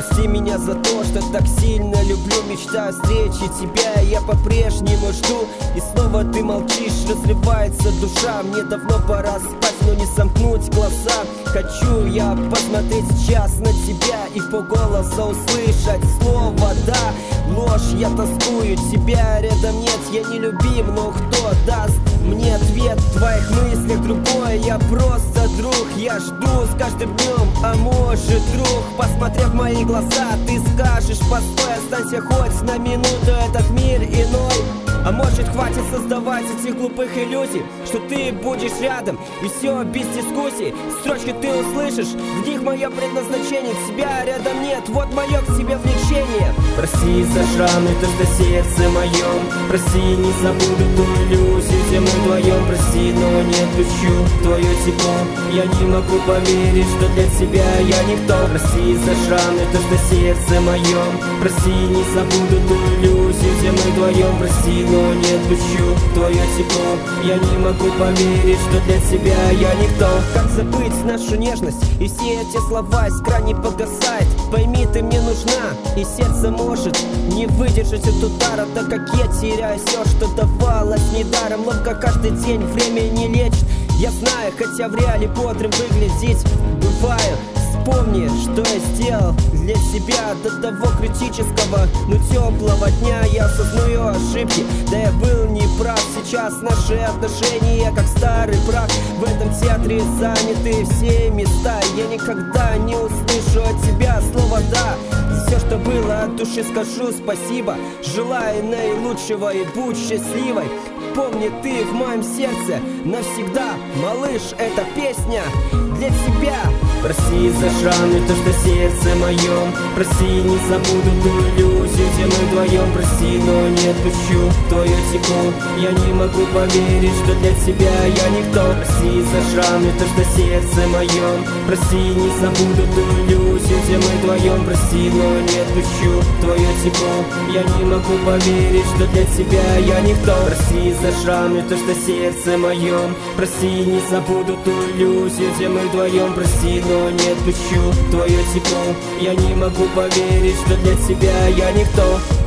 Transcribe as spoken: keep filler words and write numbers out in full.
Прости меня за то, что так сильно люблю. Мечтаю встречи тебя, я по-прежнему жду. И снова ты молчишь, разрывается душа. Мне давно пора спать, но не сомкнуть глаза. Хочу я посмотреть сейчас на тебя и в полголоса услышать слово «да». Ложь, я тоскую, тебя рядом нет, я не любим, но кто даст мне ответ в твоих мыслях другое? Я просто друг, я жду с каждым днем, а может друг, посмотрев в мои глаза, ты скажешь: постой, останься хоть на минуту, этот мир иной. А может хватит создавать этих глупых иллюзий, что ты будешь рядом и все без дискуссий. Строчки ты услышишь, в них мое предназначение. Тебя рядом нет, вот мое к тебе влечение. Прости за шрамы, то, что сердце моем. Прости, не забуду ту иллюзию, где мы вдвоем. Прости, но не отпущу твое тепло. Я не могу поверить, что для тебя я никто. Прости за шрамы, то, что сердце моем. Прости, не забуду ту иллюзию, где мы вдвоем. Прости, но не отпущу твое тепло. Я не могу поверить, что для тебя я никто. Как забыть нашу нежность и все эти слова из крани погасает. Пойми, ты мне нужна, и сердце может не выдержать от удара, так как я теряю все, что давалось недаром. Ловко каждый день, время не лечит, я знаю, хотя в реале бодрым выглядеть бываю. Вспомни, что я сделал для себя до того критического, но теплого дня. Я осознаю ошибки, да я был неправ. Сейчас наши отношения как старый прах. В этом театре заняты все места. Я никогда не услышу от тебя слова «да». За все, что было, от души скажу спасибо. Желаю наилучшего и будь счастливой. Помни, ты в моем сердце навсегда. Малыш, эта песня для тебя. Прости за шрамы, то, что сердце моем. Прости, не забуду ту иллюзию, где мы вдвоем. Прости, но не отпущу твое тепло. Я не могу поверить, что для тебя я никто. Прости за шрамы, то, что сердце моем. Прости, не забуду ту иллюзию, где мы вдвоем. Прости, но не отпущу твое тепло. Я не могу поверить, что для тебя я никто. Прости за шрамы, то, что сердце моем. Прости, не забуду ту иллюзию, где мы вдвоем. Прости, но не отпущу твое тепло. Я не могу поверить, что для тебя я никто.